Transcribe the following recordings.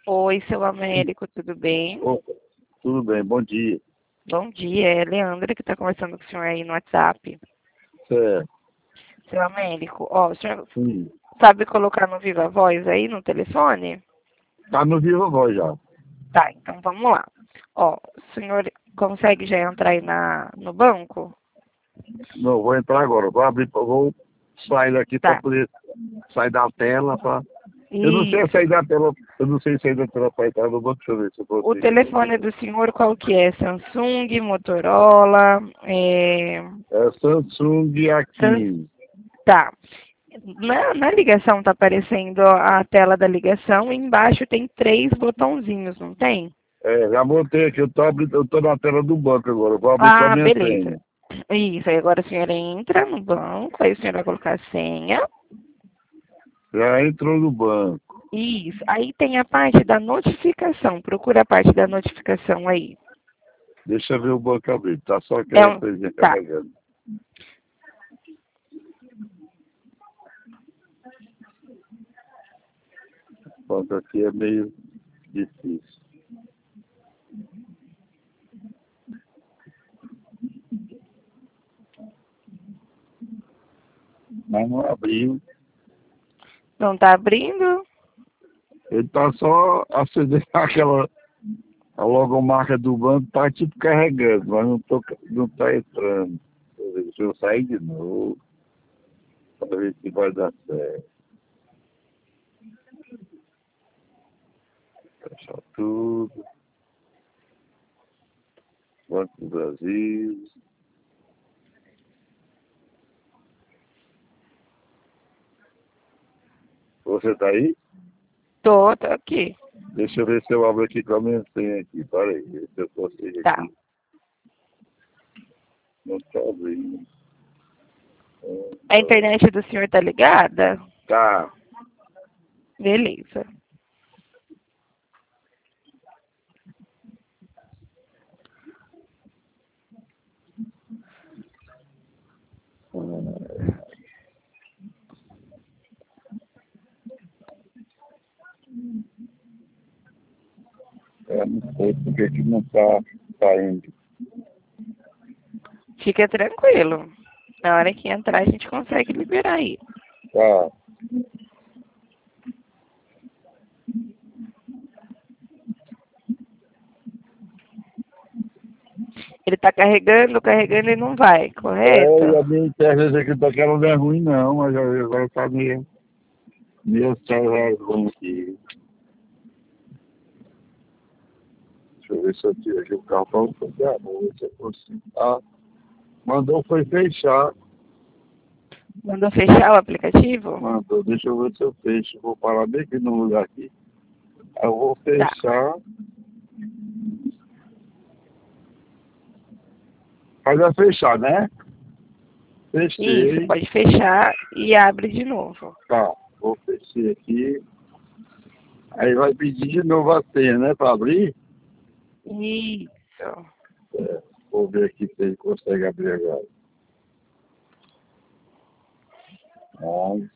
Oi, seu Américo, tudo bem? Opa, tudo bem, bom dia. Bom dia, é a Leandra que está conversando com o senhor aí no WhatsApp. Certo, Seu Américo, ó, o senhor sim. sabe colocar no Viva Voz aí no telefone? Tá no Viva Voz já. Tá, então vamos lá. Ó, o senhor consegue já entrar aí no banco? Não, vou entrar agora. Vou abrir, vou sair daqui para Tá. poder sair da tela. Eu não sei Isso. sair da tela, eu não sei sair da tela para entrar no banco. Deixa eu ver se eu O consigo. telefone do senhor qual que é? Samsung, Motorola, É Samsung Sam- aqui. Tá. Na ligação tá aparecendo a tela da ligação e embaixo tem 3 botãozinhos, não tem? É, já botei aqui, eu tô na tela do banco agora. Eu vou abrir com a Ah, minha beleza. senha. Isso, aí agora o senhor entra no banco, aí o senhor vai colocar a senha. Já entrou no banco. Isso, aí tem a parte da notificação. Procura a parte da notificação aí. Deixa eu ver o banco abrir. Tá só É aquela um, coisinha tá. carregando. O banco aqui é meio difícil. Mas não abriu. Não tá abrindo? Ele tá só acendendo a logomarca do banco, tá tipo carregando, mas não tá entrando. Deixa eu sair de novo, para ver se vai dar certo. Fechar tudo. Banco do Brasil. Você tá aí? Tô aqui. Deixa eu ver se eu abro aqui com a minha senha aqui. Para aí, ver se eu consigo Tá. aqui. Não tá abrindo. A internet do senhor tá ligada? Tá. Beleza. Não sei porque que não tá indo. Fica tranquilo. Na hora que entrar, a gente consegue liberar aí. Tá. Ele tá carregando e não vai, É, correto? e a minha internet aqui daquela não é ruim não, mas agora tá meio carregando aqui. Deixa eu ver se eu tiro aqui o carro para fazer a ver se eu consigo. Ah, mandou foi fechar. Mandou fechar o aplicativo? Mandou, deixa eu ver se eu fecho. Vou parar bem aqui no lugar aqui. Aí eu vou Tá. fechar. Mas é fechar, né? Isso, Fechei. pode fechar e abre de novo. Tá, vou fechar aqui. Aí vai pedir de novo a senha, né? Para abrir. Isso. É, vou ver aqui se ele consegue abrir agora. 11.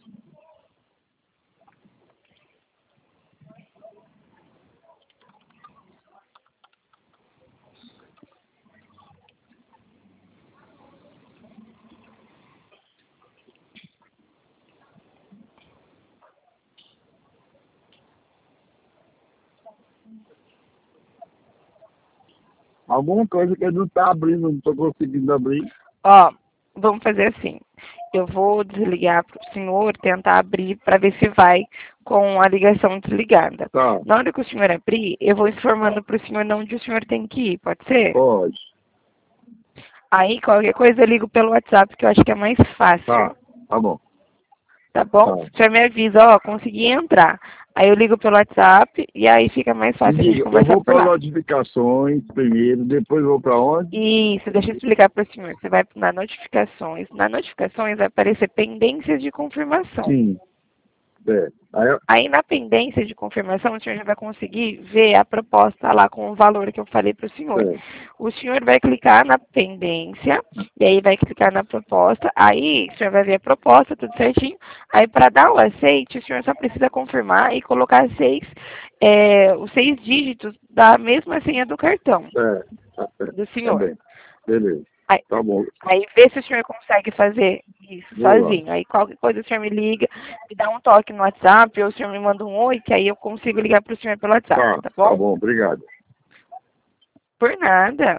Alguma coisa que ele não tá abrindo, não tô conseguindo abrir. Ó, vamos fazer assim. Eu vou desligar para o senhor tentar abrir para ver se vai com a ligação desligada. Tá, Na hora que o senhor abrir, eu vou informando para o senhor onde o senhor tem que ir, pode ser? pode. Aí qualquer coisa eu ligo pelo WhatsApp, que eu acho que é mais fácil. Tá bom. Tá bom? Tá. O senhor me avisa, ó, consegui entrar. Aí eu ligo pelo WhatsApp e aí fica mais Me fácil a gente diga, eu conversar vou por para lá. notificações primeiro, depois vou para onde? Isso, deixa eu explicar para o senhor. Você vai na notificações. Na notificações vai aparecer pendências de confirmação. Sim, é. Aí na pendência de confirmação, o senhor já vai conseguir ver a proposta lá com o valor que eu falei para o senhor. É. O senhor vai clicar na pendência, e aí vai clicar na proposta, aí o senhor vai ver a proposta, tudo certinho. Aí para dar o aceite, o senhor só precisa confirmar e colocar 6 os 6 dígitos da mesma senha do cartão Tá certo. do senhor. Tá bem. Beleza. Aí, Tá bom. aí vê se o senhor consegue fazer isso Vou lá. sozinho. Aí qualquer coisa o senhor me liga, me dá um toque no WhatsApp, ou o senhor me manda um oi, que aí eu consigo ligar para o senhor pelo WhatsApp, tá bom? Tá bom, obrigado. Por nada.